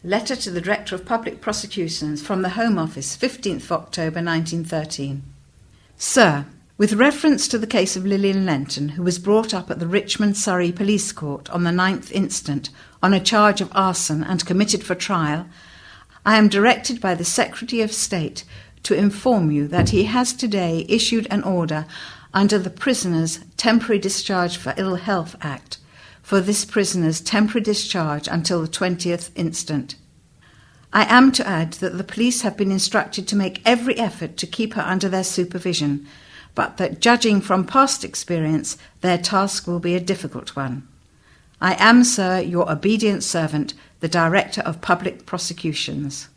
Letter to the Director of Public Prosecutions from the Home Office, 15th October 1913. Sir, with reference to the case of Lilian Lenton, who was brought up at the Richmond Surrey Police Court on the 9th instant on a charge of arson and committed for trial, I am directed by the Secretary of State to inform you that he has today issued an order under the Prisoner's Temporary Discharge for Ill Health Act for this prisoner's temporary discharge until the 20th instant. I am to add that the police have been instructed to make every effort to keep her under their supervision, but that judging from past experience, their task will be a difficult one. I am, sir, your obedient servant, the Director of Public Prosecutions.